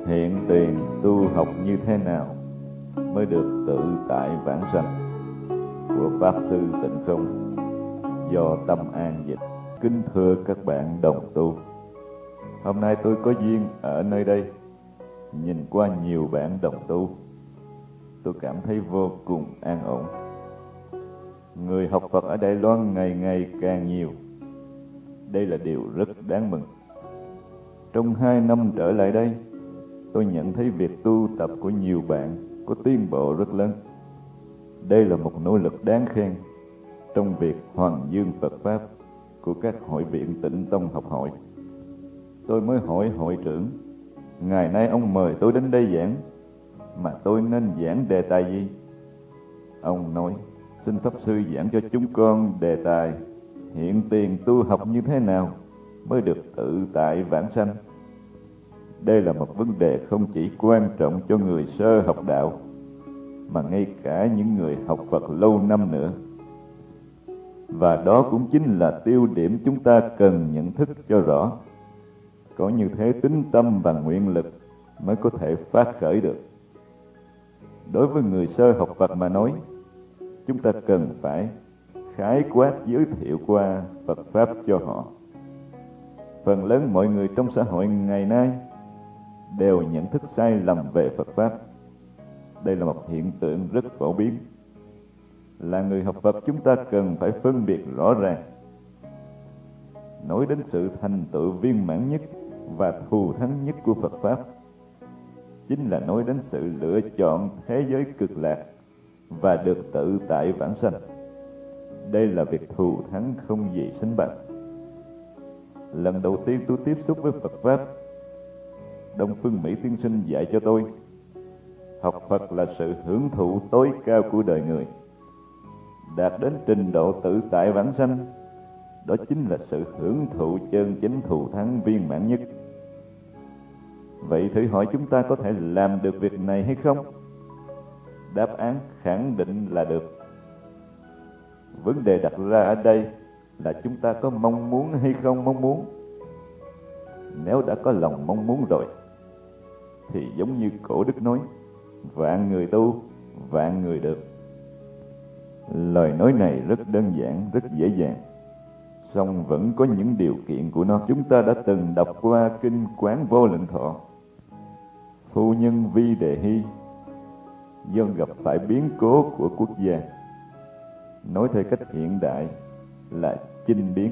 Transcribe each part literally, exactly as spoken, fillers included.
Hiện tiền tu học như thế nào mới được tự tại vãng sanh, của Pháp Sư Tịnh Không, do Tâm An dịch. Kính thưa các bạn đồng tu, hôm nay tôi có duyên ở nơi đây, nhìn qua nhiều bạn đồng tu, tôi cảm thấy vô cùng an ổn. Người học Phật ở Đài Loan ngày ngày càng nhiều, đây là điều rất đáng mừng. Trong hai năm trở lại đây, tôi nhận thấy việc tu tập của nhiều bạn có tiến bộ rất lớn. Đây là một nỗ lực đáng khen trong việc hoàn dương Phật Pháp của các hội viện Tịnh Tông học hỏi. Tôi mới hỏi hội trưởng, ngày nay ông mời tôi đến đây giảng, mà tôi nên giảng đề tài gì? Ông nói, xin Pháp Sư giảng cho chúng con đề tài hiện tiền tu học như thế nào mới được tự tại vãng sanh. Đây là một vấn đề không chỉ quan trọng cho người sơ học đạo, mà ngay cả những người học Phật lâu năm nữa. Và đó cũng chính là tiêu điểm chúng ta cần nhận thức cho rõ. Có như thế tín tâm và nguyện lực mới có thể phát khởi được. Đối với người sơ học Phật mà nói, chúng ta cần phải khái quát giới thiệu qua Phật Pháp cho họ. Phần lớn mọi người trong xã hội ngày nay đều nhận thức sai lầm về Phật Pháp. Đây là một hiện tượng rất phổ biến. Là người học Phật, chúng ta cần phải phân biệt rõ ràng. Nói đến sự thành tựu viên mãn nhất và thù thắng nhất của Phật Pháp, chính là nói đến sự lựa chọn thế giới cực lạc và được tự tại vãng sanh. Đây là việc thù thắng không gì sánh bằng. Lần đầu tiên tôi tiếp xúc với Phật Pháp, Đông Phương Mỹ tiên sinh dạy cho tôi, học Phật là sự hưởng thụ tối cao của đời người. Đạt đến trình độ tự tại vãng sanh, đó chính là sự hưởng thụ chân chính thù thắng viên mãn nhất. Vậy thử hỏi chúng ta có thể làm được việc này hay không? Đáp án khẳng định là được. Vấn đề đặt ra ở đây là chúng ta có mong muốn hay không mong muốn. Nếu đã có lòng mong muốn rồi, thì giống như Cổ Đức nói, vạn người tu, vạn người được. Lời nói này rất đơn giản, rất dễ dàng, song vẫn có những điều kiện của nó. Chúng ta đã từng đọc qua kinh Quán Vô Lượng Thọ. Phu nhân Vi Đề Hy do gặp phải biến cố của quốc gia, nói theo cách hiện đại là chinh biến.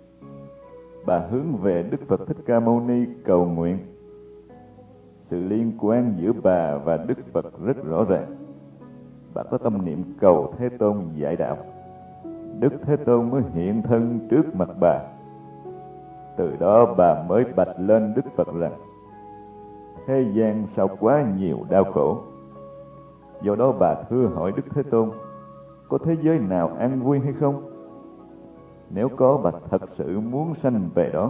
Bà hướng về Đức Phật Thích Ca Mâu Ni cầu nguyện. Sự liên quan giữa bà và Đức Phật rất rõ ràng. Bà có tâm niệm cầu Thế Tôn dạy đạo. Đức Thế Tôn mới hiện thân trước mặt bà. Từ đó bà mới bạch lên Đức Phật rằng, thế gian sao quá nhiều đau khổ. Do đó bà thưa hỏi Đức Thế Tôn, có thế giới nào an vui hay không? Nếu có, bà thật sự muốn sanh về đó.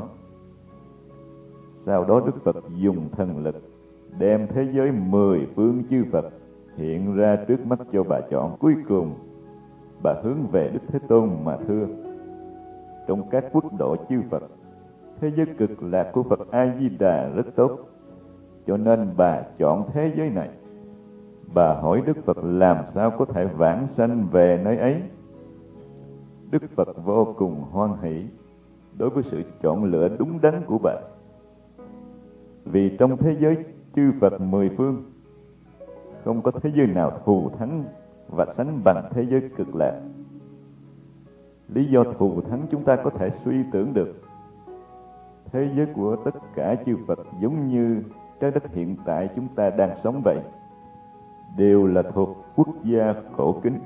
Sau đó Đức Phật dùng thần lực đem thế giới mười phương chư Phật hiện ra trước mắt cho bà chọn. Cuối cùng bà hướng về Đức Thế Tôn mà thưa, trong các quốc độ chư Phật, thế giới cực lạc của Phật A Di Đà rất tốt, cho nên bà chọn thế giới này. Bà hỏi Đức Phật làm sao có thể vãng sanh về nơi ấy. Đức Phật vô cùng hoan hỷ đối với sự chọn lựa đúng đắn của bà. Vì trong thế giới chư Phật mười phương, không có thế giới nào thù thắng và sánh bằng thế giới cực lạc. Lý do thù thắng chúng ta có thể suy tưởng được. Thế giới của tất cả chư Phật giống như trái đất hiện tại chúng ta đang sống vậy, đều là thuộc quốc gia cổ kính.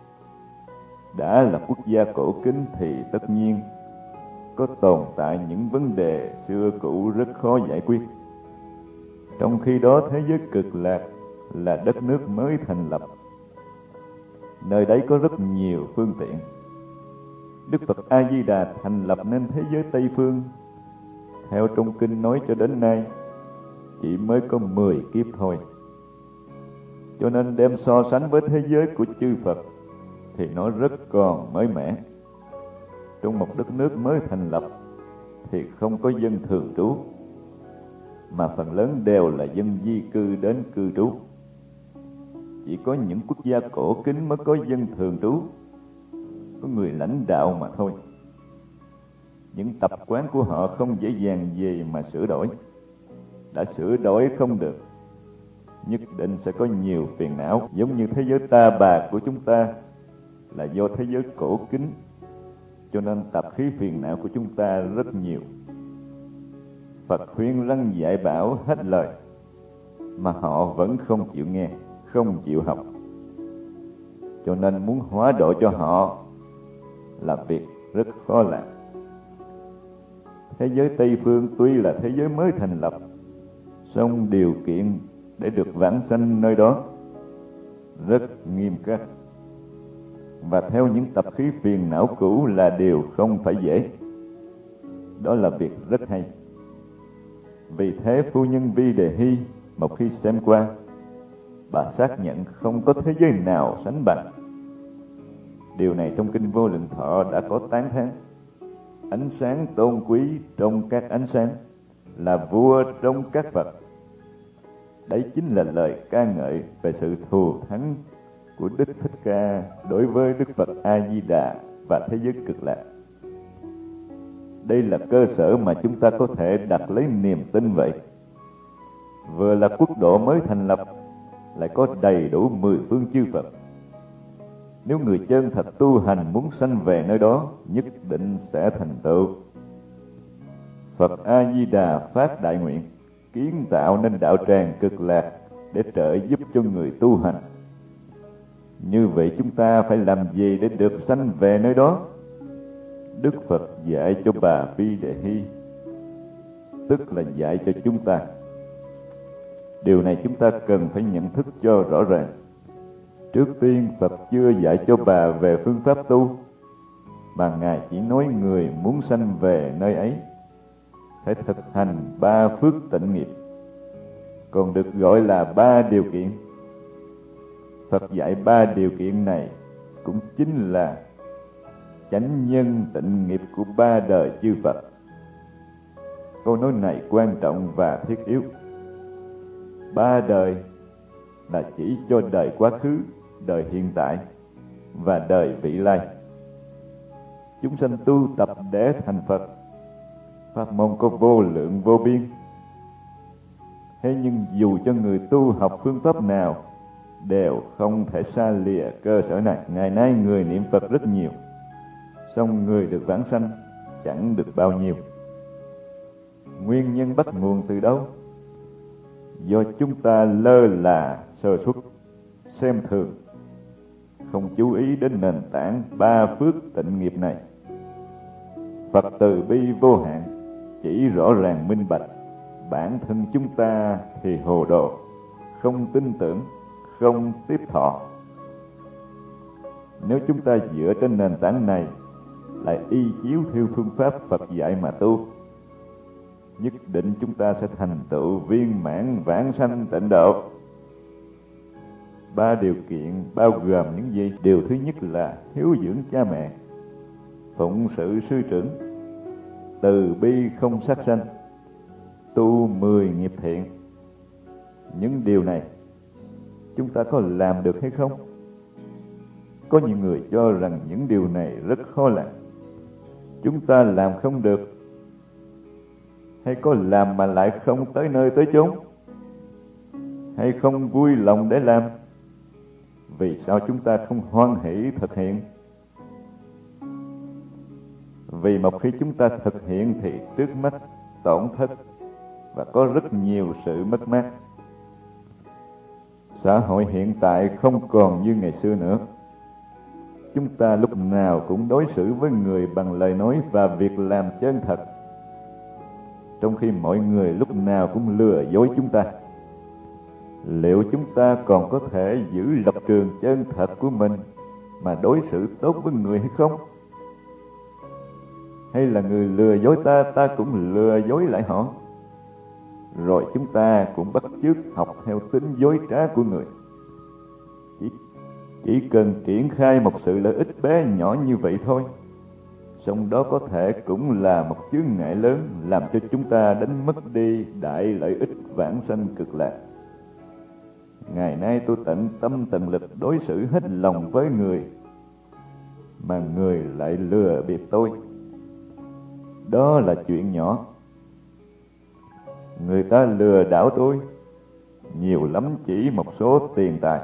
Đã là quốc gia cổ kính thì tất nhiên có tồn tại những vấn đề xưa cũ rất khó giải quyết. Trong khi đó thế giới cực lạc là đất nước mới thành lập. Nơi đấy có rất nhiều phương tiện. Đức Phật A Di Đà thành lập nên thế giới Tây phương, theo trong kinh nói cho đến nay chỉ mới có mười kiếp thôi. Cho nên đem so sánh với thế giới của chư Phật thì nó rất còn mới mẻ. Trong một đất nước mới thành lập thì không có dân thường trú. mà phần lớn đều là dân di cư đến cư trú. Chỉ có những quốc gia cổ kính mới có dân thường trú, có người lãnh đạo mà thôi. Những tập quán của họ không dễ dàng gì mà sửa đổi. Đã sửa đổi không được, nhất định sẽ có nhiều phiền não. Giống như thế giới ta bà của chúng ta là do thế giới cổ kính, cho nên tập khí phiền não của chúng ta rất nhiều. Phật khuyên răn dạy bảo hết lời, mà họ vẫn không chịu nghe, không chịu học. Cho nên muốn hóa độ cho họ là việc rất khó làm. Thế giới Tây Phương tuy là thế giới mới thành lập, song điều kiện để được vãng sanh nơi đó rất nghiêm khắc, và theo những tập khí phiền não cũ là điều không phải dễ. Đó là việc rất hay. Vì thế phu nhân Vi Đề Hy một khi xem qua, bà xác nhận không có thế giới nào sánh bằng. Điều này trong Kinh Vô Lượng Thọ đã có tán thán. Ánh sáng tôn quý trong các ánh sáng, là vua trong các Phật. Đấy chính là lời ca ngợi về sự thù thắng của Đức Thích Ca đối với Đức Phật A Di Đà và thế giới Cực Lạc. Đây là cơ sở mà chúng ta có thể đặt lấy niềm tin vậy. Vừa là quốc độ mới thành lập, lại có đầy đủ mười phương chư Phật. Nếu người chân thật tu hành muốn sanh về nơi đó, nhất định sẽ thành tựu. Phật A Di Đà phát đại nguyện kiến tạo nên đạo tràng Cực Lạc để trợ giúp cho người tu hành. Như vậy chúng ta phải làm gì để được sanh về nơi đó? Đức Phật dạy cho bà Vi Đề Hy, tức là dạy cho chúng ta. Điều này chúng ta cần phải nhận thức cho rõ ràng. Trước tiên Phật chưa dạy cho bà về phương pháp tu, mà Ngài chỉ nói người muốn sanh về nơi ấy phải thực hành ba phước tịnh nghiệp, còn được gọi là ba điều kiện. Phật dạy ba điều kiện này cũng chính là chánh nhân tịnh nghiệp của ba đời chư Phật. Câu nói này quan trọng và thiết yếu. Ba đời là chỉ cho đời quá khứ, đời hiện tại và đời vị lai. Chúng sanh tu tập để thành Phật, pháp môn có vô lượng vô biên. Thế nhưng dù cho người tu học phương pháp nào, đều không thể xa lìa cơ sở này. Ngày nay người niệm Phật rất nhiều, song người được vãng sanh chẳng được bao nhiêu. Nguyên nhân bắt nguồn từ đâu? Do chúng ta lơ là sơ suất, xem thường, không chú ý đến nền tảng ba phước tịnh nghiệp này. Phật từ bi vô hạn chỉ rõ ràng minh bạch, bản thân chúng ta thì hồ đồ, không tin tưởng, không tiếp thọ. Nếu chúng ta dựa trên nền tảng này, lại y chiếu theo phương pháp Phật dạy mà tu, nhất định chúng ta sẽ thành tựu viên mãn vãng sanh tịnh độ. Ba điều kiện bao gồm những gì? Điều thứ nhất là hiếu dưỡng cha mẹ, phụng sự sư trưởng, từ bi không sát sanh, tu mười nghiệp thiện. Những điều này chúng ta có làm được hay không? Có nhiều người cho rằng những điều này rất khó làm. Chúng ta làm không được, hay có làm mà lại không tới nơi tới chốn, hay không vui lòng để làm? Vì sao chúng ta không hoan hỷ thực hiện? Vì một khi chúng ta thực hiện thì trước mắt tổn thất và có rất nhiều sự mất mát. Xã hội hiện tại không còn như ngày xưa nữa. Chúng ta lúc nào cũng đối xử với người bằng lời nói và việc làm chân thật, trong khi mọi người lúc nào cũng lừa dối chúng ta. Liệu chúng ta còn có thể giữ lập trường chân thật của mình mà đối xử tốt với người hay không? Hay là người lừa dối ta, ta cũng lừa dối lại họ? Rồi chúng ta cũng bắt chước học theo tính dối trá của người. Chỉ, chỉ cần triển khai một sự lợi ích bé nhỏ như vậy thôi, song đó có thể cũng là một chướng ngại lớn làm cho chúng ta đánh mất đi đại lợi ích vãng sanh cực lạc. Ngày nay tôi tận tâm tận lực đối xử hết lòng với người, mà người lại lừa bịp tôi. Đó là chuyện nhỏ. Người ta lừa đảo tôi nhiều lắm chỉ một số tiền tài.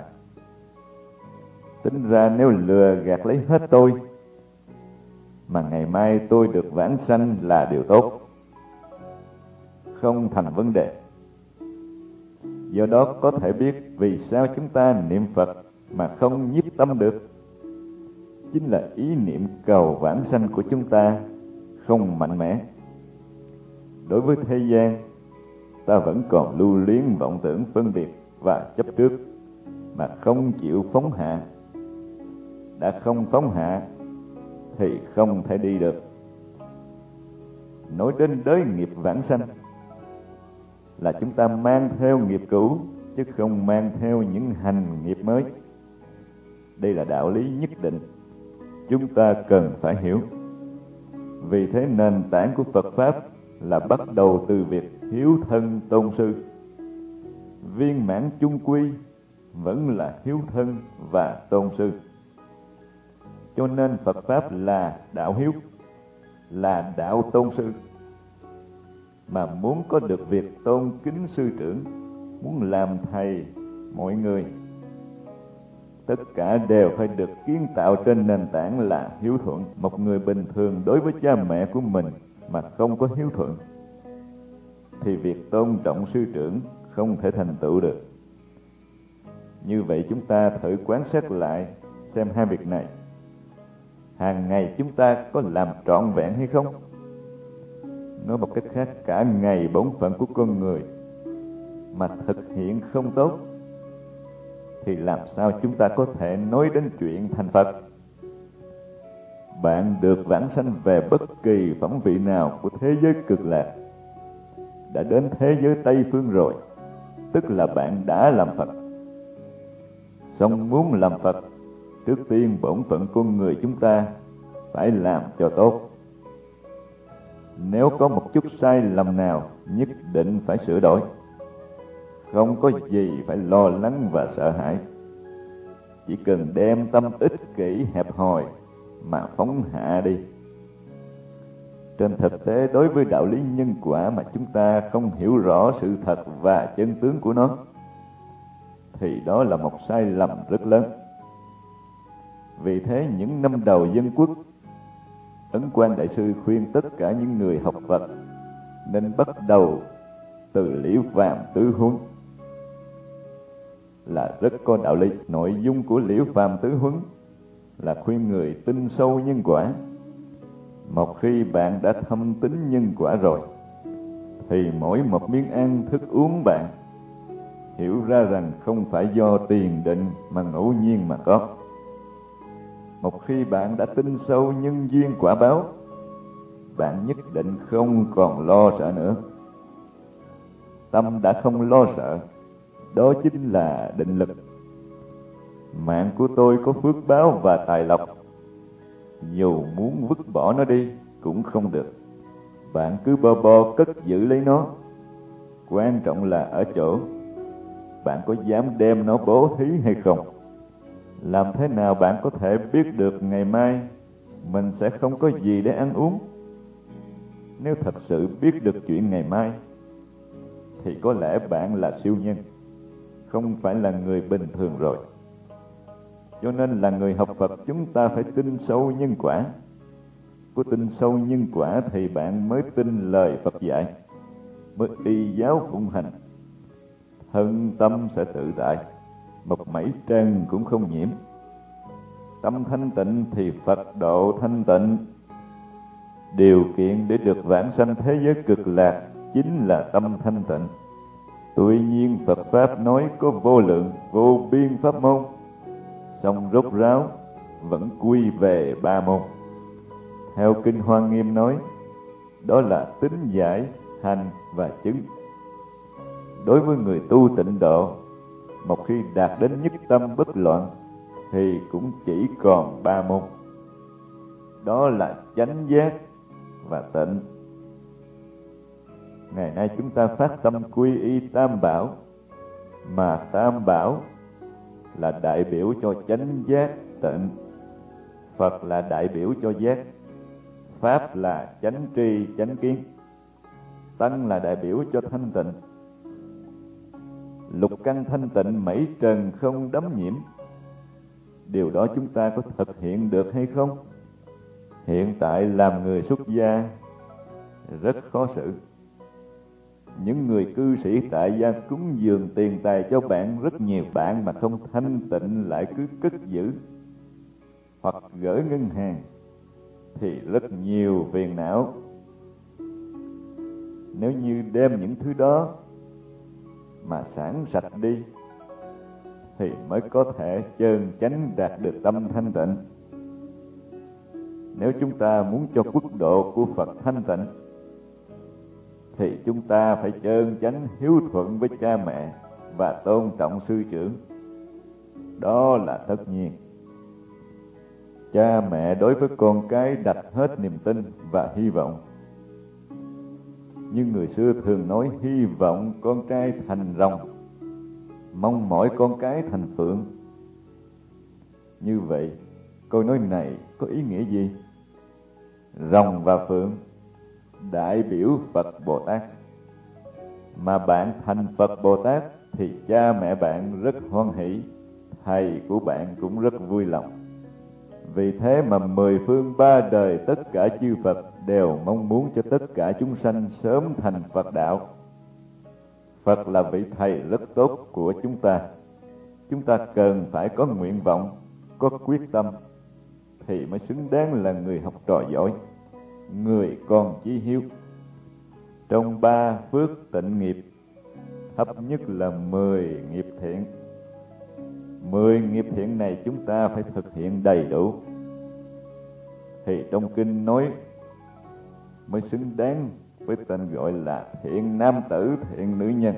Tính ra nếu lừa gạt lấy hết tôi, mà ngày mai tôi được vãng sanh là điều tốt, không thành vấn đề. Do đó có thể biết vì sao chúng ta niệm Phật mà không nhiếp tâm được. Chính là ý niệm cầu vãng sanh của chúng ta không mạnh mẽ. Đối với thế gian, ta vẫn còn lưu luyến vọng tưởng phân biệt và chấp trước, mà không chịu phóng hạ. Đã không phóng hạ thì không thể đi được. Nói đến đới nghiệp vãng sanh là chúng ta mang theo nghiệp cũ, chứ không mang theo những hành nghiệp mới. Đây là đạo lý nhất định chúng ta cần phải hiểu. Vì thế nền tảng của Phật Pháp là bắt đầu từ việc hiếu thân tôn sư. Viên mãn chung quy vẫn là hiếu thân và tôn sư. Cho nên Phật Pháp là đạo hiếu, là đạo tôn sư. Mà muốn có được việc tôn kính sư trưởng, muốn làm thầy mọi người, tất cả đều phải được kiến tạo trên nền tảng là hiếu thuận. Một người bình thường đối với cha mẹ của mình mà không có hiếu thuận, thì việc tôn trọng sư trưởng không thể thành tựu được. Như vậy chúng ta thử quan sát lại xem hai việc này. Hàng ngày chúng ta có làm trọn vẹn hay không? Nói một cách khác, cả ngày bổn phận của con người mà thực hiện không tốt, thì làm sao chúng ta có thể nói đến chuyện thành Phật? Bạn được vãng sanh về bất kỳ phẩm vị nào của thế giới cực lạc, đã đến thế giới Tây Phương rồi, tức là bạn đã làm Phật. Song muốn làm Phật, trước tiên bổn phận con người chúng ta phải làm cho tốt. Nếu có một chút sai lầm nào, nhất định phải sửa đổi. Không có gì phải lo lắng và sợ hãi. Chỉ cần đem tâm ích kỷ hẹp hòi mà phóng hạ đi. Trên thực tế, đối với đạo lý nhân quả mà chúng ta không hiểu rõ sự thật và chân tướng của nó, thì đó là một sai lầm rất lớn. Vì thế, những năm đầu dân quốc, Ấn Quang Đại Sư khuyên tất cả những người học Phật nên bắt đầu từ Liễu Phàm Tứ Huấn, là rất có đạo lý. Nội dung của Liễu Phàm Tứ Huấn là khuyên người tin sâu nhân quả. Một khi bạn đã thâm tín nhân quả rồi, thì mỗi một miếng ăn thức uống bạn hiểu ra rằng không phải do tiền định mà ngẫu nhiên mà có. Một khi bạn đã tin sâu nhân duyên quả báo, bạn nhất định không còn lo sợ nữa. Tâm đã không lo sợ, đó chính là định lực. Mạng của tôi có phước báo và tài lộc, dù muốn vứt bỏ nó đi cũng không được. Bạn cứ bo bo cất giữ lấy nó. Quan trọng là ở chỗ bạn có dám đem nó bố thí hay không. Làm thế nào bạn có thể biết được ngày mai mình sẽ không có gì để ăn uống? Nếu thật sự biết được chuyện ngày mai, thì có lẽ bạn là siêu nhân, không phải là người bình thường rồi. Cho nên là người học Phật, chúng ta phải tin sâu nhân quả. Có tin sâu nhân quả thì bạn mới tin lời Phật dạy, mới y giáo phụng hành. Thân tâm sẽ tự tại, một mảy trần cũng không nhiễm. Tâm thanh tịnh thì Phật độ thanh tịnh. Điều kiện để được vãng sanh thế giới cực lạc chính là tâm thanh tịnh. Tuy nhiên Phật Pháp nói có vô lượng, vô biên pháp môn, song rốt ráo vẫn quy về ba môn. Theo Kinh Hoa Nghiêm nói, đó là tín giải, hành và chứng. Đối với người tu tịnh độ, một khi đạt đến nhất tâm bất loạn, thì cũng chỉ còn ba môn. đó là chánh giác và tịnh. Ngày nay chúng ta phát tâm quy y Tam Bảo, mà Tam Bảo là đại biểu cho chánh giác tịnh, Phật là đại biểu cho giác, Pháp là chánh tri chánh kiến, Tăng là đại biểu cho thanh tịnh. Lục căn thanh tịnh, mảy trần không đấm nhiễm. Điều đó chúng ta có thực hiện được hay không? Hiện tại làm người xuất gia rất khó xử. Những người cư sĩ tại gia cúng dường tiền tài cho bạn rất nhiều, bạn mà không thanh tịnh lại cứ cất giữ hoặc gửi ngân hàng thì rất nhiều phiền não. Nếu như đem những thứ đó mà xả sạch đi thì mới có thể chân chánh đạt được tâm thanh tịnh. Nếu chúng ta muốn cho quốc độ của Phật thanh tịnh thì chúng ta phải chân chánh hiếu thuận với cha mẹ và tôn trọng sư trưởng. Đó là tất nhiên. Cha mẹ đối với con cái đặt hết niềm tin và hy vọng. Như người xưa thường nói, hy vọng con trai thành rồng, mong mỏi con cái thành phượng. Như vậy, câu nói này có ý nghĩa gì? Rồng và phượng đại biểu Phật Bồ Tát. Mà bạn thành Phật Bồ Tát thì cha mẹ bạn rất hoan hỷ, thầy của bạn cũng rất vui lòng. Vì thế mà mười phương ba đời tất cả chư Phật đều mong muốn cho tất cả chúng sanh sớm thành Phật đạo. Phật là vị thầy rất tốt của chúng ta. Chúng ta cần phải có nguyện vọng, có quyết tâm thì mới xứng đáng là người học trò giỏi, người con chí hiếu. Trong ba phước tịnh nghiệp, thấp nhất là mười nghiệp thiện. Mười nghiệp thiện này chúng ta phải thực hiện đầy đủ thì trong kinh nói mới xứng đáng với tên gọi là thiện nam tử, thiện nữ nhân.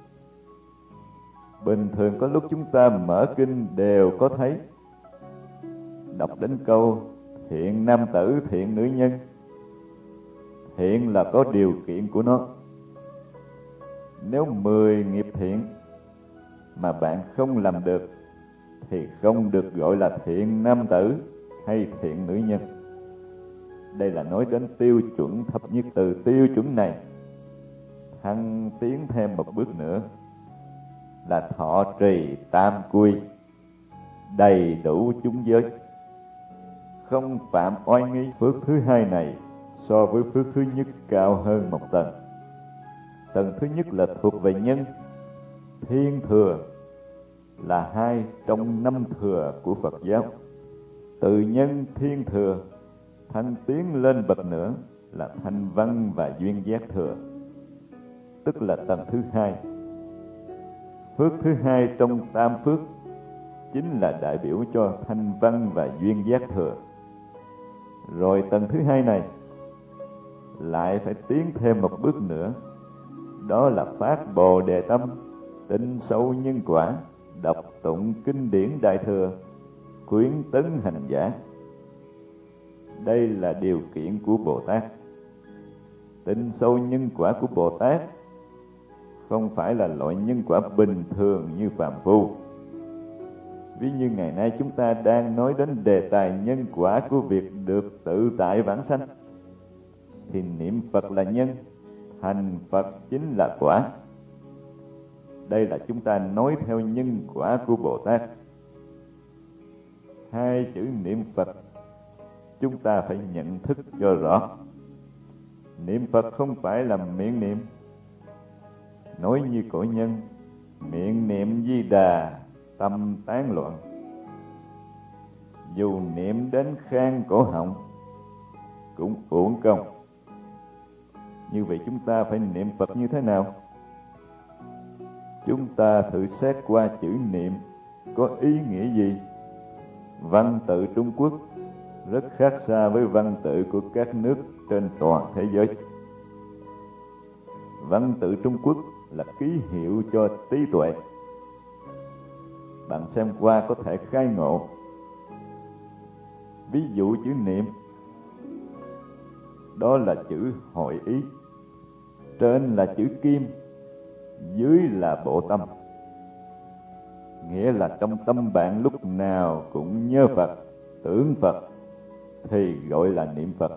Bình thường có lúc chúng ta mở kinh đều có thấy đọc đến câu thiện nam tử, thiện nữ nhân. Thiện là có điều kiện của nó. Nếu mười nghiệp thiện mà bạn không làm được thì không được gọi là thiện nam tử hay thiện nữ nhân. Đây là nói đến tiêu chuẩn thấp nhất. Từ tiêu chuẩn này thăng tiến thêm một bước nữa là thọ trì tam quy, đầy đủ chúng giới, không phạm oai nghi. Phước thứ hai này so với phước thứ nhất cao hơn một tầng. Tầng thứ nhất là thuộc về nhân. Thiên thừa là hai trong năm thừa của Phật giáo. Từ nhân thiên thừa thăng tiến lên bậc nữa là thanh văn và duyên giác thừa, tức là tầng thứ hai. Phước thứ hai trong tam phước chính là đại biểu cho thanh văn và duyên giác thừa. Rồi tầng thứ hai này lại phải tiến thêm một bước nữa, đó là phát Bồ Đề tâm, tin sâu nhân quả, đọc tụng kinh điển đại thừa, khuyến tấn hành giả. Đây là điều kiện của Bồ Tát. Tin sâu nhân quả của Bồ Tát không phải là loại nhân quả bình thường như phàm phu. Ví như ngày nay chúng ta đang nói đến đề tài nhân quả của việc được tự tại vãng sanh, thì niệm Phật là nhân, thành Phật chính là quả. Đây là chúng ta nói theo nhân quả của Bồ Tát. Hai chữ niệm Phật chúng ta phải nhận thức cho rõ. Niệm Phật không phải là miệng niệm, nói như cổ nhân, miệng niệm Di Đà, tâm tán loạn. Dù niệm đến khang cổ họng cũng uổng công. Như vậy chúng ta phải niệm Phật như thế nào? Chúng ta thử xét qua chữ niệm có ý nghĩa gì. Văn tự Trung Quốc rất khác xa với văn tự của các nước trên toàn thế giới. Văn tự Trung Quốc là ký hiệu cho trí tuệ. Bạn xem qua có thể khai ngộ. Ví dụ chữ niệm đó là chữ hội ý. Trên là chữ kim, dưới là bộ tâm. Nghĩa là trong tâm bạn lúc nào cũng nhớ Phật, tưởng Phật, thì gọi là niệm Phật.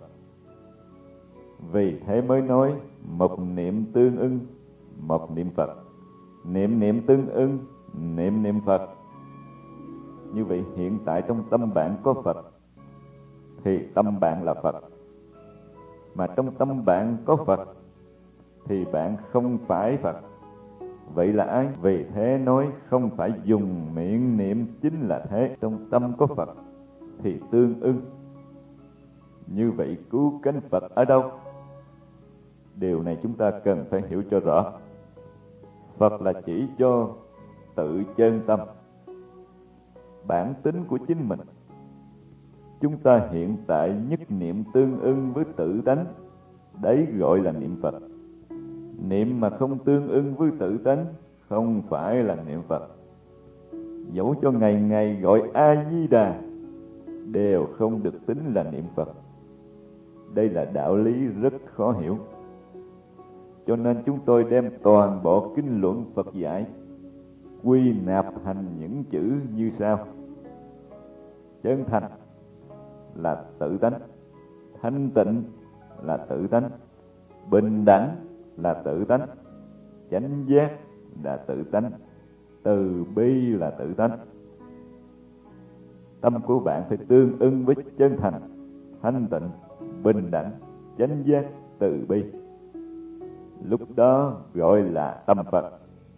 Vì thế mới nói một niệm tương ưng, một niệm Phật. Niệm niệm tương ưng, niệm niệm Phật. Như vậy hiện tại trong tâm bạn có Phật, thì tâm bạn là Phật. Mà trong tâm bạn có Phật, thì bạn không phải Phật. Vậy là ai? Vì thế nói không phải dùng miệng niệm chính là thế. Trong tâm có Phật thì tương ưng. Như vậy cứu cánh Phật ở đâu? Điều này chúng ta cần phải hiểu cho rõ. Phật là chỉ cho tự chân tâm, bản tính của chính mình. Chúng ta hiện tại nhất niệm tương ưng với tự tánh, đấy gọi là niệm Phật. Niệm mà không tương ưng với tự tánh không phải là niệm Phật. Dẫu cho ngày ngày gọi A-di-đà đều không được tính là niệm Phật. Đây là đạo lý rất khó hiểu. Cho nên chúng tôi đem toàn bộ kinh luận Phật dạy quy nạp thành những chữ như sau: chân thành là tự tánh, thanh tịnh là tự tánh, bình đẳng là tự tánh, chánh giác là tự tánh, từ bi là tự tánh. Tâm của bạn phải tương ưng với chân thành, thanh tịnh, bình đẳng, chánh giác, từ bi. Lúc đó gọi là tâm Phật.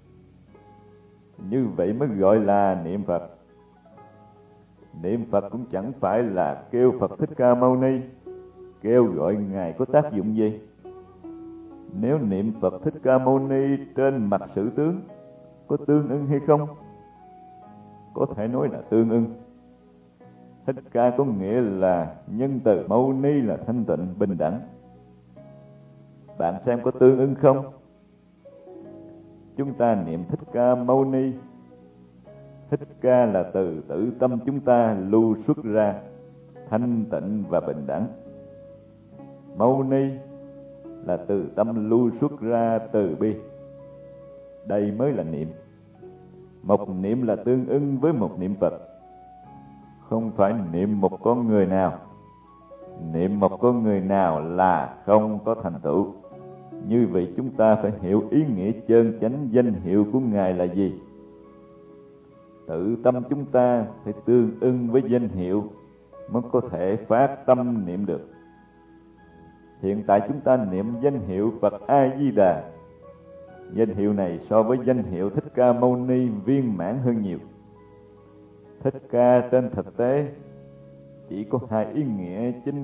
Như vậy mới gọi là niệm Phật. Niệm Phật cũng chẳng phải là kêu Phật Thích Ca Mâu Ni, kêu gọi Ngài có tác dụng gì. Nếu niệm Phật Thích Ca Mâu Ni trên mặt sự tướng, có tương ưng hay không? Có thể nói là tương ưng. Thích Ca có nghĩa là nhân từ, Mâu Ni là thanh tịnh, bình đẳng. Bạn xem có tương ưng không? Chúng ta niệm Thích Ca Mâu Ni. Thích Ca là từ tự tâm chúng ta lưu xuất ra, thanh tịnh và bình đẳng. Mâu Ni là từ tâm lưu xuất ra, từ bi. Đây mới là niệm. Một niệm là tương ưng với một niệm Phật. Không phải niệm một con người nào. Niệm một con người nào là không có thành tựu. Như vậy chúng ta phải hiểu ý nghĩa chân chánh danh hiệu của Ngài là gì. Tự tâm chúng ta phải tương ưng với danh hiệu mới có thể phát tâm niệm được. Hiện tại chúng ta niệm danh hiệu Phật A-di-đà. Danh hiệu này so với danh hiệu Thích Ca Mâu Ni viên mãn hơn nhiều. Thích Ca trên thực tế chỉ có hai ý nghĩa chính.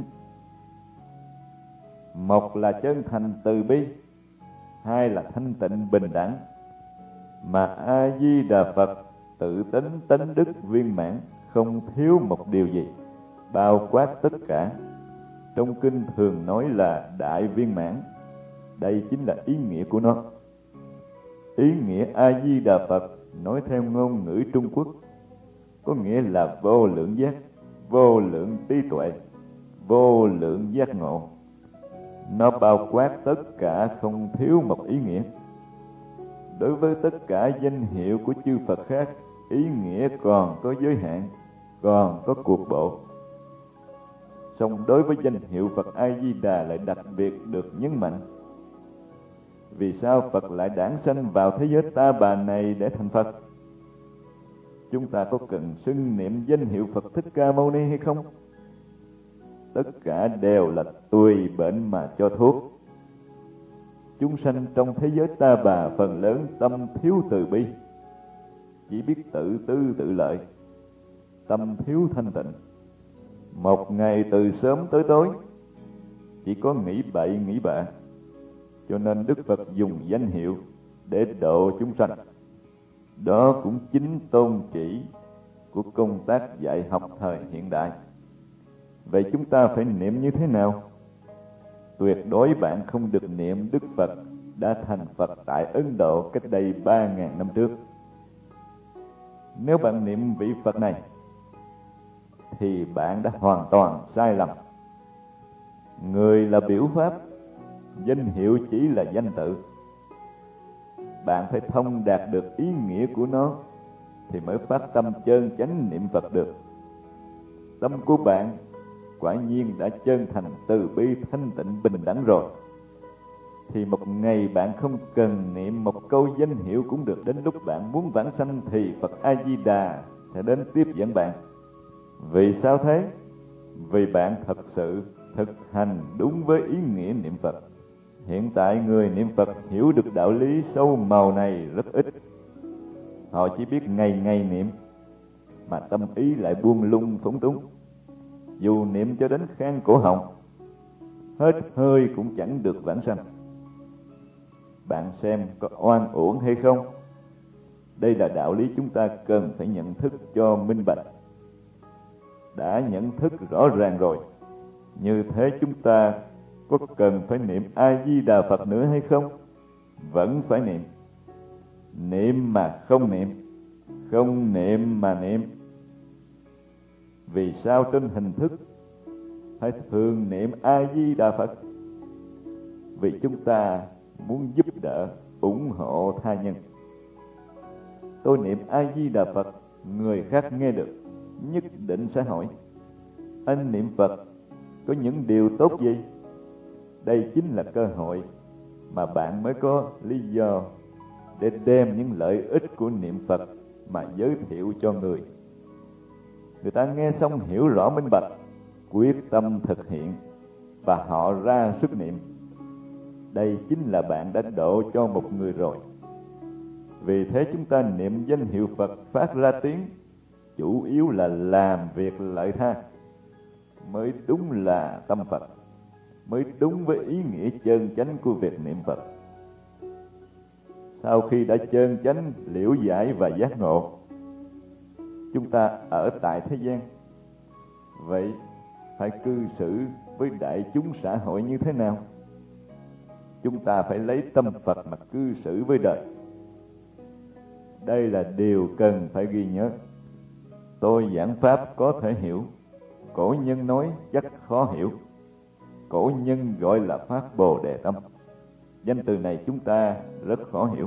Một là chân thành từ bi, hai là thanh tịnh bình đẳng. Mà A-di-đà Phật tự tính tánh đức viên mãn, không thiếu một điều gì, bao quát tất cả. Trong kinh thường nói là đại viên mãn. Đây chính là ý nghĩa của nó. Ý nghĩa A-di-đà Phật nói theo ngôn ngữ Trung Quốc có nghĩa là vô lượng giác, vô lượng trí tuệ, vô lượng giác ngộ. Nó bao quát tất cả, không thiếu một ý nghĩa. Đối với tất cả danh hiệu của chư Phật khác, ý nghĩa còn có giới hạn, còn có cuộc bộ. Song đối với danh hiệu Phật A-di-đà lại đặc biệt được nhấn mạnh. Vì sao Phật lại đản sanh vào thế giới ta bà này để thành Phật? Chúng ta có cần xưng niệm danh hiệu Phật Thích Ca Mâu Ni hay không? Tất cả đều là tùy bệnh mà cho thuốc. Chúng sanh trong thế giới ta bà phần lớn tâm thiếu từ bi, chỉ biết tự tư tự lợi, tâm thiếu thanh tịnh. Một ngày từ sớm tới tối chỉ có nghĩ bậy nghĩ bạ. Cho nên Đức Phật dùng danh hiệu để độ chúng sanh. Đó cũng chính tôn chỉ của công tác dạy học thời hiện đại. Vậy chúng ta phải niệm như thế nào? Tuyệt đối bạn không được niệm Đức Phật đã thành Phật tại Ấn Độ cách đây ba ngàn năm trước. Nếu bạn niệm vị Phật này thì bạn đã hoàn toàn sai lầm. Người là biểu pháp, danh hiệu chỉ là danh tự. Bạn phải thông đạt được ý nghĩa của nó thì mới phát tâm chân chánh niệm Phật được. Tâm của bạn quả nhiên đã chân thành, từ bi, thanh tịnh, bình đẳng rồi, thì một ngày bạn không cần niệm một câu danh hiệu cũng được. Đến lúc bạn muốn vãng sanh thì Phật A Di Đà sẽ đến tiếp dẫn bạn. Vì sao thế? Vì bạn thật sự thực hành đúng với ý nghĩa niệm Phật. Hiện tại người niệm Phật hiểu được đạo lý sâu màu này rất ít. Họ chỉ biết ngày ngày niệm, mà tâm ý lại buông lung phóng túng. Dù niệm cho đến khan cổ họng, hết hơi cũng chẳng được vãng sanh. Bạn xem có oan uổng hay không? Đây là đạo lý chúng ta cần phải nhận thức cho minh bạch. Đã nhận thức rõ ràng rồi, như thế chúng ta có cần phải niệm A Di Đà Phật nữa hay không? Vẫn phải niệm. Niệm mà không niệm, không niệm mà niệm. Vì sao trên hình thức phải thường niệm A Di Đà Phật? Vì chúng ta muốn giúp đỡ, ủng hộ tha nhân. Tôi niệm A Di Đà Phật, người khác nghe được nhất định sẽ hỏi: anh niệm Phật có những điều tốt gì? Đây chính là cơ hội mà bạn mới có lý do để đem những lợi ích của niệm Phật mà giới thiệu cho người. Người ta nghe xong hiểu rõ minh bạch, quyết tâm thực hiện và họ ra sức niệm. Đây chính là bạn đã độ cho một người rồi. Vì thế chúng ta niệm danh hiệu Phật phát ra tiếng, chủ yếu là làm việc lợi tha, mới đúng là tâm Phật, mới đúng với ý nghĩa chân chánh của việc niệm Phật. Sau khi đã chân chánh, liễu giải và giác ngộ, chúng ta ở tại thế gian, vậy phải cư xử với đại chúng xã hội như thế nào? Chúng ta phải lấy tâm Phật mà cư xử với đời. Đây là điều cần phải ghi nhớ. Tôi giảng pháp có thể hiểu, cổ nhân nói chắc khó hiểu. Cổ nhân gọi là phát Bồ Đề tâm. Danh từ này chúng ta rất khó hiểu.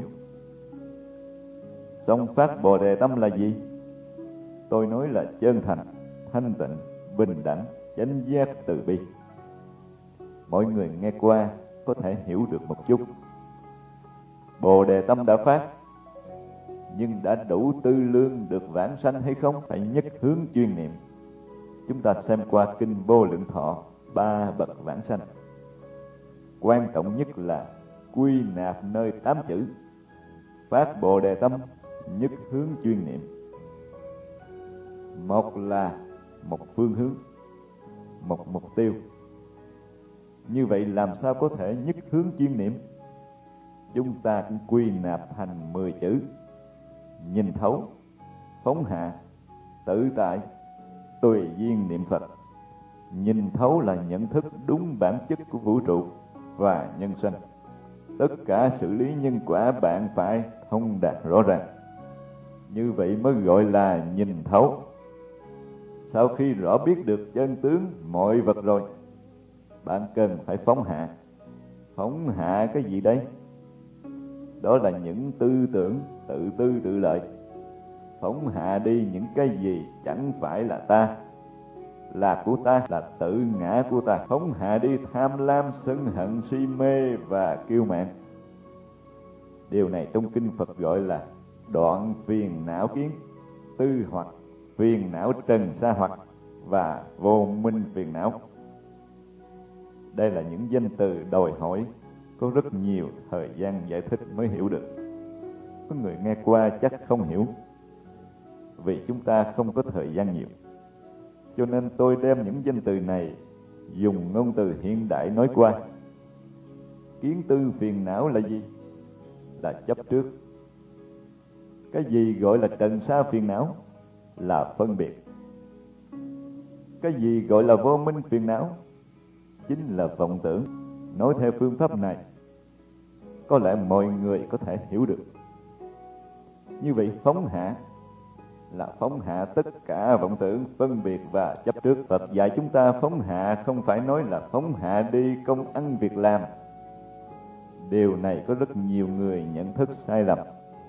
Song phát Bồ Đề tâm là gì? Tôi nói là chân thành, thanh tịnh, bình đẳng, chánh giác, từ bi. Mọi người nghe qua có thể hiểu được một chút. Bồ Đề tâm đã phát, nhưng đã đủ tư lương được vãng sanh hay không? Phải nhất hướng chuyên niệm. Chúng ta xem qua kinh Vô Lượng Thọ, ba bậc vãng sanh. Quan trọng nhất là quy nạp nơi tám chữ: phát Bồ Đề tâm, nhất hướng chuyên niệm. Một là một phương hướng, một mục tiêu. Như vậy làm sao có thể nhất hướng chuyên niệm? Chúng ta cũng quy nạp thành mười chữ: nhìn thấu, phóng hạ, tự tại, tùy duyên niệm Phật. Nhìn thấu là nhận thức đúng bản chất của vũ trụ và nhân sinh. Tất cả xử lý nhân quả bạn phải thông đạt rõ ràng. Như vậy mới gọi là nhìn thấu. Sau khi rõ biết được chân tướng mọi vật rồi, bạn cần phải phóng hạ. Phóng hạ cái gì đấy? Đó là những tư tưởng tự tư tự lợi. Phóng hạ đi những cái gì chẳng phải là ta, là của ta, là tự ngã của ta. Phóng hạ đi tham lam, sân hận, si mê và kiêu mạn. Điều này trong kinh Phật gọi là đoạn phiền não kiến, tư hoặc, phiền não trần sa hoặc và vô minh phiền não. Đây là những danh từ đòi hỏi có rất nhiều thời gian giải thích mới hiểu được. Có người nghe qua chắc không hiểu, vì chúng ta không có thời gian nhiều. Cho nên tôi đem những danh từ này dùng ngôn từ hiện đại nói qua. Kiến tư phiền não là gì? Là chấp trước. Cái gì gọi là trần sa phiền não? Là phân biệt. Cái gì gọi là vô minh phiền não? Chính là vọng tưởng. Nói theo phương pháp này, có lẽ mọi người có thể hiểu được. Như vậy phóng hạ là phóng hạ tất cả vọng tưởng, phân biệt và chấp trước. Phật dạy chúng ta phóng hạ không phải nói là phóng hạ đi công ăn việc làm. Điều này có rất nhiều người nhận thức sai lầm.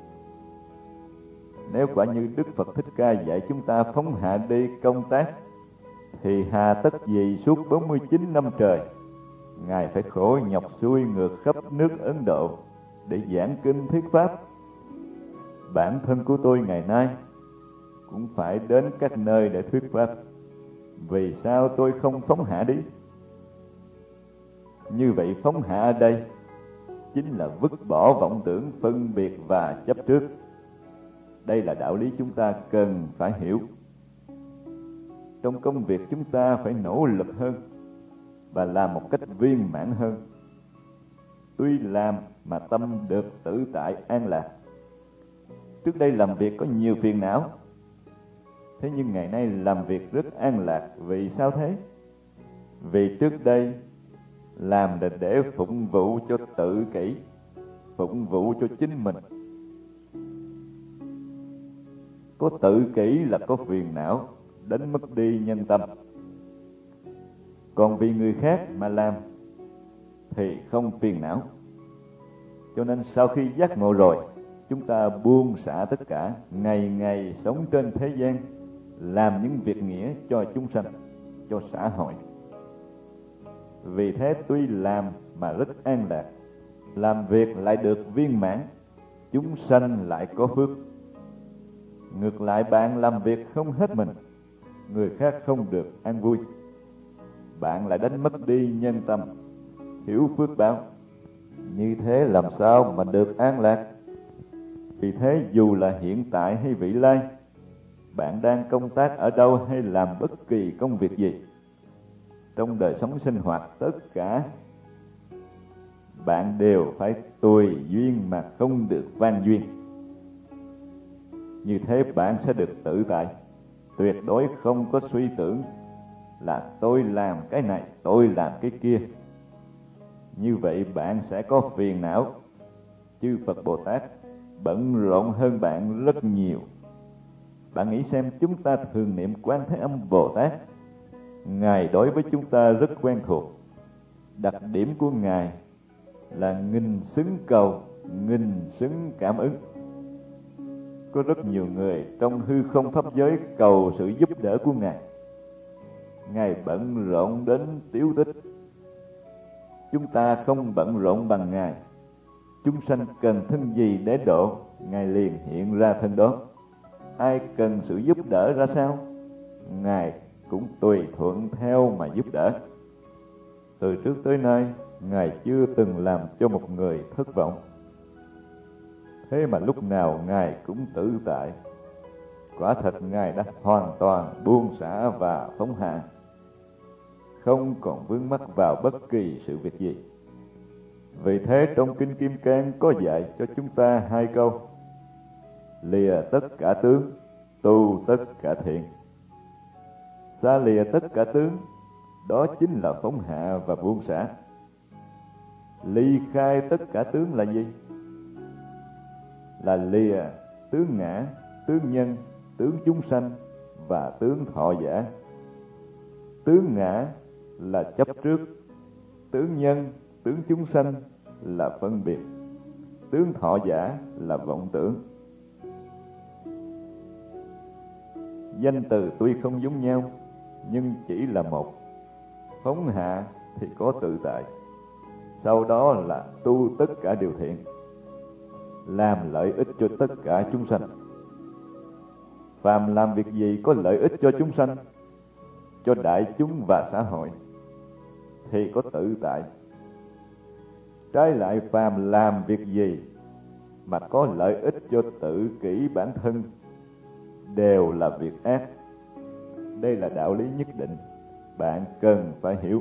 Nếu quả như Đức Phật Thích Ca dạy chúng ta phóng hạ đi công tác, thì hà tất gì suốt bốn mươi chín năm trời Ngài phải khổ nhọc xuôi ngược khắp nước Ấn Độ để giảng kinh thuyết pháp. Bản thân của tôi ngày nay cũng phải đến các nơi để thuyết pháp. Vì sao tôi không phóng hạ đi? Như vậy phóng hạ ở đây chính là vứt bỏ vọng tưởng, phân biệt và chấp trước. Đây là đạo lý chúng ta cần phải hiểu. Trong công việc chúng ta phải nỗ lực hơn và làm một cách viên mãn hơn. Tuy làm mà tâm được tự tại an lạc. Trước đây làm việc có nhiều phiền não, thế nhưng ngày nay làm việc rất an lạc. Vì sao thế? Vì trước đây làm để, để phụng vụ cho tự kỷ, phụng vụ cho chính mình. Có tự kỷ là có phiền não, đánh mất đi nhân tâm. Còn vì người khác mà làm thì không phiền não. Cho nên sau khi giác ngộ rồi, chúng ta buông xả tất cả, ngày ngày sống trên thế gian, làm những việc nghĩa cho chúng sanh, cho xã hội. Vì thế tuy làm mà rất an lạc, làm việc lại được viên mãn, chúng sanh lại có phước. Ngược lại bạn làm việc không hết mình, người khác không được an vui, bạn lại đánh mất đi nhân tâm, thiếu phước báo. Như thế làm sao mà được an lạc? Vì thế dù là hiện tại hay vị lai, bạn đang công tác ở đâu hay làm bất kỳ công việc gì, trong đời sống sinh hoạt tất cả, bạn đều phải tùy duyên mà không được van duyên. Như thế bạn sẽ được tự tại, tuyệt đối không có suy tưởng là tôi làm cái này, tôi làm cái kia. Như vậy bạn sẽ có phiền não. Chư Phật Bồ Tát bận rộn hơn bạn rất nhiều. Bạn nghĩ xem, chúng ta thường niệm Quan Thế Âm Bồ Tát, Ngài đối với chúng ta rất quen thuộc. Đặc điểm của Ngài là nghìn xứng cầu, nghìn xứng cảm ứng. Có rất nhiều người trong hư không pháp giới cầu sự giúp đỡ của Ngài. Ngài bận rộn đến tiêu tích. Chúng ta không bận rộn bằng Ngài. Chúng sanh cần thân gì để độ, Ngài liền hiện ra thân đó. Ai cần sự giúp đỡ ra sao, Ngài cũng tùy thuận theo mà giúp đỡ. Từ trước tới nay, Ngài chưa từng làm cho một người thất vọng. Thế mà lúc nào Ngài cũng tự tại. Quả thật Ngài đã hoàn toàn buông xả và phóng hạ, không còn vướng mắc vào bất kỳ sự việc gì. Vì thế trong Kinh Kim Cang có dạy cho chúng ta hai câu: lìa tất cả tướng, tu tất cả thiện. Xa lìa tất cả tướng, đó chính là phóng hạ và buông xả. Ly khai tất cả tướng là gì? Là lìa tướng ngã, tướng nhân, tướng chúng sanh và tướng thọ giả. Tướng ngã là chấp trước, tướng nhân, tướng chúng sanh là phân biệt, tướng thọ giả là vọng tưởng. Danh từ tuy không giống nhau, nhưng chỉ là một. Phóng hạ thì có tự tại, sau đó là tu tất cả điều thiện, làm lợi ích cho tất cả chúng sanh. Phàm làm việc gì có lợi ích cho chúng sanh, cho đại chúng và xã hội, thì có tự tại. Trái lại phàm làm việc gì mà có lợi ích cho tự kỷ bản thân, đều là việc ác. Đây là đạo lý nhất định, bạn cần phải hiểu.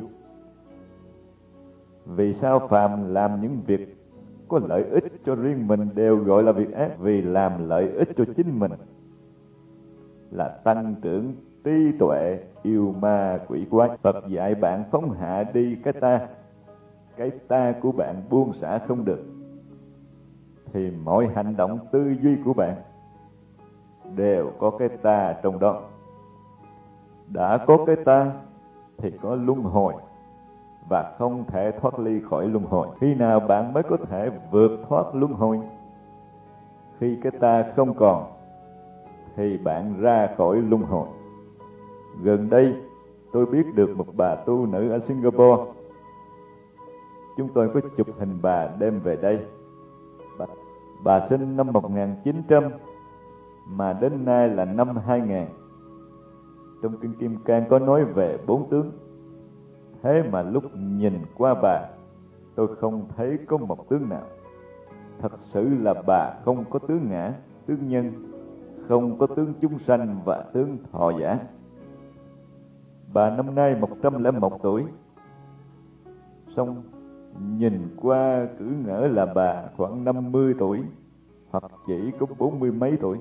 Vì sao phàm làm những việc có lợi ích cho riêng mình đều gọi là việc ác? Vì làm lợi ích cho chính mình là tăng trưởng trí tuệ, yêu ma quỷ quái. Phật dạy bạn phóng hạ đi cái ta, cái ta của bạn buông xả không được, thì mọi hành động tư duy của bạn đều có cái ta trong đó. Đã có cái ta thì có luân hồi, và không thể thoát ly khỏi luân hồi. Khi nào bạn mới có thể vượt thoát luân hồi? Khi cái ta không còn thì bạn ra khỏi luân hồi. Gần đây tôi biết được một bà tu nữ ở Singapore. Chúng tôi có chụp hình bà đem về đây. Bà, bà sinh năm một nghìn chín trăm mà đến nay là năm hai nghìn. Trong Kinh Kim Cang có nói về bốn tướng. Thế mà lúc nhìn qua bà, tôi không thấy có một tướng nào. Thật sự là bà không có tướng ngã, tướng nhân, không có tướng chúng sanh và tướng thọ giả. Bà năm nay một trăm lẻ một tuổi. Xong nhìn qua cứ ngỡ là bà khoảng năm mươi tuổi, hoặc chỉ có bốn mươi mấy tuổi.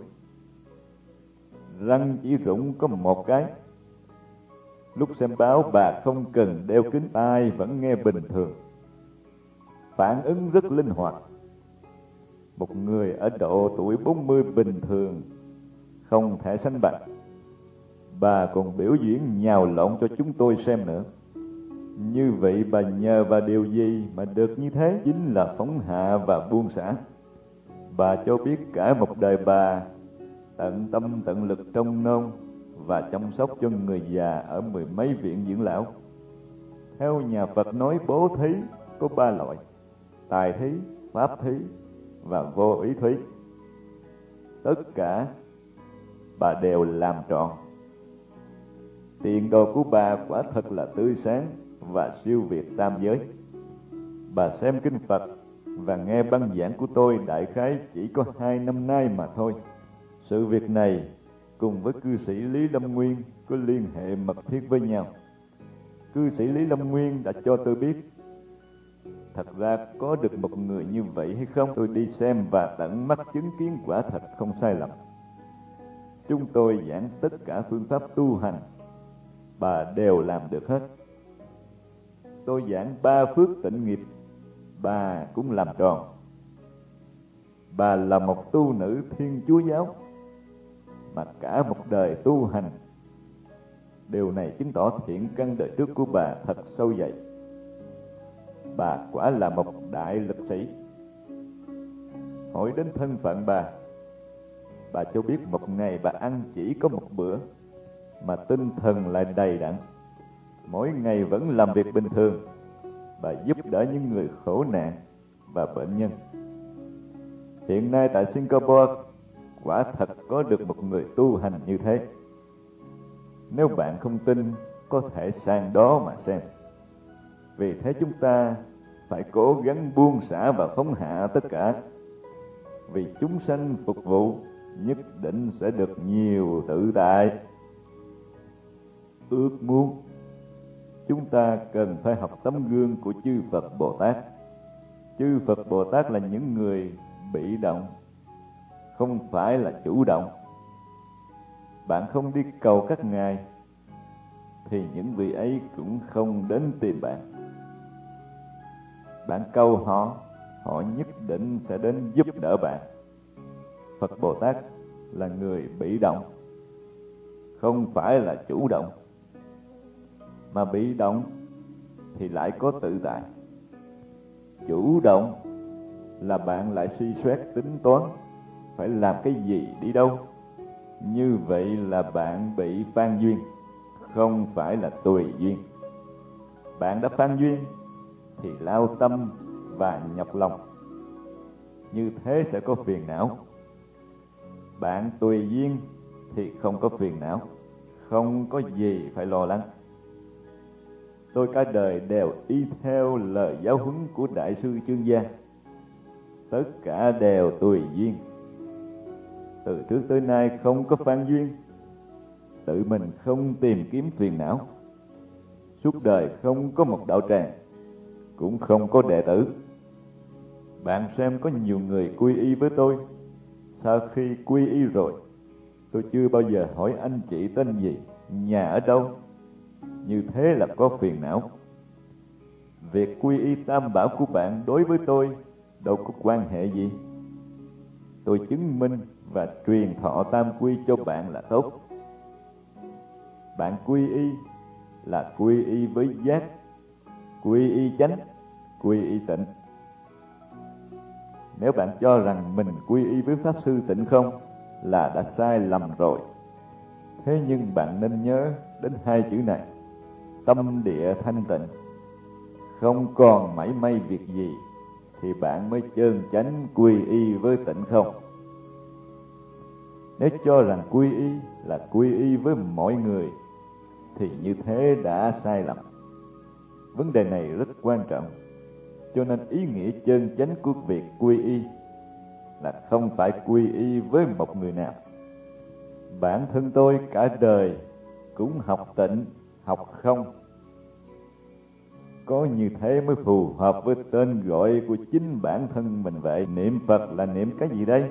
Răng chỉ rụng có một cái. Lúc xem báo bà không cần đeo kính, tai vẫn nghe bình thường. Phản ứng rất linh hoạt. Một người ở độ tuổi bốn mươi bình thường không thể sánh bằng. Bà còn biểu diễn nhào lộn cho chúng tôi xem nữa. Như vậy bà nhờ vào điều gì mà được như thế? Chính là phóng hạ và buông xả. Bà cho biết cả một đời bà tận tâm tận lực trông nom và chăm sóc cho người già ở mười mấy viện dưỡng lão. Theo nhà Phật nói bố thí có ba loại: tài thí, pháp thí và vô ý thí. Tất cả bà đều làm trọn. Tiền đồ của bà quả thật là tươi sáng và siêu việt tam giới. Bà xem kinh Phật và nghe băng giảng của tôi đại khái chỉ có hai năm nay mà thôi. Sự việc này cùng với cư sĩ Lý Lâm Nguyên có liên hệ mật thiết với nhau. Cư sĩ Lý Lâm Nguyên đã cho tôi biết, thật ra có được một người như vậy hay không? Tôi đi xem và tận mắt chứng kiến quả thật không sai lầm. Chúng tôi giảng tất cả phương pháp tu hành, bà đều làm được hết. Tôi giảng ba phước tịnh nghiệp, bà cũng làm tròn. Bà là một tu nữ Thiên Chúa giáo mà cả một đời tu hành. Điều này chứng tỏ thiện căn đời trước của bà thật sâu dày. Bà quả là một đại lực sĩ. Hỏi đến thân phận bà, bà cho biết một ngày bà ăn chỉ có một bữa, mà tinh thần lại đầy đặn. Mỗi ngày vẫn làm việc bình thường. Bà giúp đỡ những người khổ nạn và bệnh nhân. Hiện nay tại Singapore, quả thật có được một người tu hành như thế. Nếu bạn không tin, có thể sang đó mà xem. Vì thế chúng ta phải cố gắng buông xả và phóng hạ tất cả. Vì chúng sanh phục vụ nhất định sẽ được nhiều tự tại. Ước muốn chúng ta cần phải học tấm gương của chư Phật Bồ Tát. Chư Phật Bồ Tát là những người bị động, không phải là chủ động. Bạn không đi cầu các ngài thì những vị ấy cũng không đến tìm bạn. Bạn cầu họ, họ nhất định sẽ đến giúp đỡ bạn. Phật Bồ Tát là người bị động, không phải là chủ động. Mà bị động thì lại có tự tại. Chủ động là bạn lại suy xét tính toán phải làm cái gì, đi đâu. Như vậy là bạn bị phan duyên, không phải là tùy duyên. Bạn đã phan duyên thì lao tâm và nhọc lòng. Như thế sẽ có phiền não. Bạn tùy duyên thì không có phiền não, không có gì phải lo lắng. Tôi cả đời đều y theo lời giáo huấn của Đại sư Chương Gia. Tất cả đều tùy duyên. Từ trước tới nay không có phan duyên. Tự mình không tìm kiếm phiền não. Suốt đời không có một đạo tràng, cũng không có đệ tử. Bạn xem có nhiều người quy y với tôi. Sau khi quy y rồi, tôi chưa bao giờ hỏi anh chị tên gì, nhà ở đâu. Như thế là có phiền não. Việc quy y tam bảo của bạn đối với tôi đâu có quan hệ gì. Tôi chứng minh và truyền thọ tam quy cho bạn là tốt. Bạn quy y là quy y với giác, quy y chánh, quy y tịnh. Nếu bạn cho rằng mình quy y với Pháp Sư Tịnh Không là đã sai lầm rồi. Thế nhưng bạn nên nhớ đến hai chữ này: tâm địa thanh tịnh. Không còn mảy may việc gì thì bạn mới chân chánh quy y với Tịnh Không. Nếu cho rằng quy y là quy y với mọi người thì như thế đã sai lầm. Vấn đề này rất quan trọng, cho nên ý nghĩa chân chánh của việc quy y là không phải quy y với một người nào. Bản thân tôi cả đời cũng học tịnh, học không. Có như thế mới phù hợp với tên gọi của chính bản thân mình vậy. Niệm Phật là niệm cái gì đây?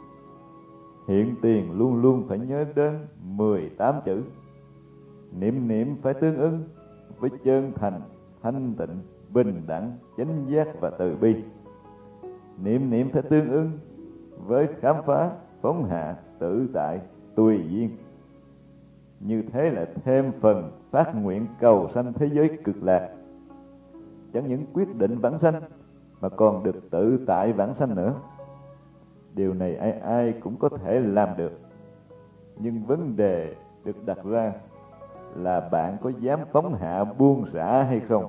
Hiện tiền luôn luôn phải nhớ đến mười tám chữ. Niệm niệm phải tương ứng với chân thành, thanh tịnh, bình đẳng, chánh giác và từ bi. Niệm niệm phải tương ứng với khám phá, phóng hạ, tự tại, tùy duyên. Như thế là thêm phần phát nguyện cầu sanh thế giới cực lạc. Chẳng những quyết định vãng sanh mà còn được tự tại vãng sanh nữa. Điều này ai ai cũng có thể làm được. Nhưng vấn đề được đặt ra là bạn có dám phóng hạ buông xả hay không?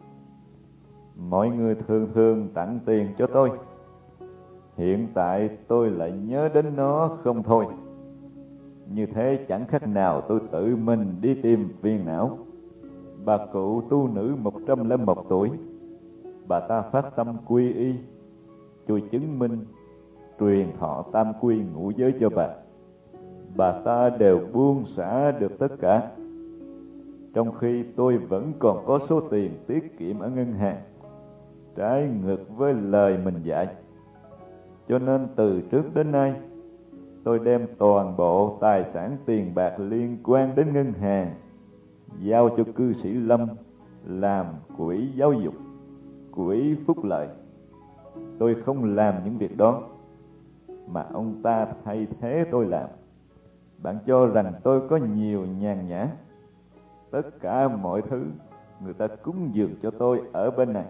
Mọi người thường thường tặng tiền cho tôi. Hiện tại tôi lại nhớ đến nó không thôi. Như thế chẳng khác nào tôi tự mình đi tìm phiền não. Bà cụ tu nữ một trăm lẻ một tuổi, bà ta phát tâm quy y. Tôi chứng minh truyền thọ tam quy ngũ giới cho bà. Bà ta đều buông xả được tất cả, trong khi tôi vẫn còn có số tiền tiết kiệm ở ngân hàng, trái ngược với lời mình dạy. Cho nên từ trước đến nay, tôi đem toàn bộ tài sản tiền bạc liên quan đến ngân hàng giao cho cư sĩ Lâm làm quỹ giáo dục, quỹ phúc lợi. Tôi không làm những việc đó, mà ông ta thay thế tôi làm. Bạn cho rằng tôi có nhiều nhàn nhã. Tất cả mọi thứ người ta cúng dường cho tôi ở bên này.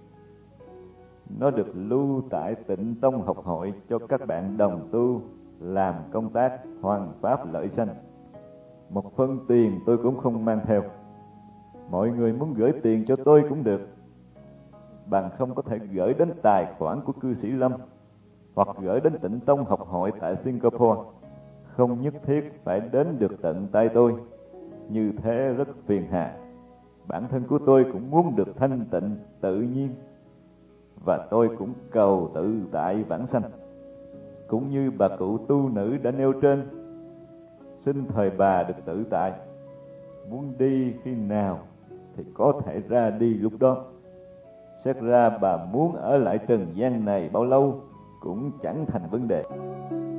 Nó được lưu tại Tịnh Tông học hội cho các bạn đồng tu làm công tác hoàn pháp lợi sanh. Một phân tiền tôi cũng không mang theo. Mọi người muốn gửi tiền cho tôi cũng được. Bạn không có thể gửi đến tài khoản của cư sĩ Lâm hoặc gửi đến Tịnh Tông học hội tại Singapore. Không nhất thiết phải đến được tận tay tôi. Như thế rất phiền hà. Bản thân của tôi cũng muốn được thanh tịnh, tự nhiên. Và tôi cũng cầu tự tại vãng sanh. Cũng như bà cụ tu nữ đã nêu trên, xin thời bà được tự tại. Muốn đi khi nào thì có thể ra đi lúc đó. Xét ra bà muốn ở lại trần gian này bao lâu cũng chẳng thành vấn đề.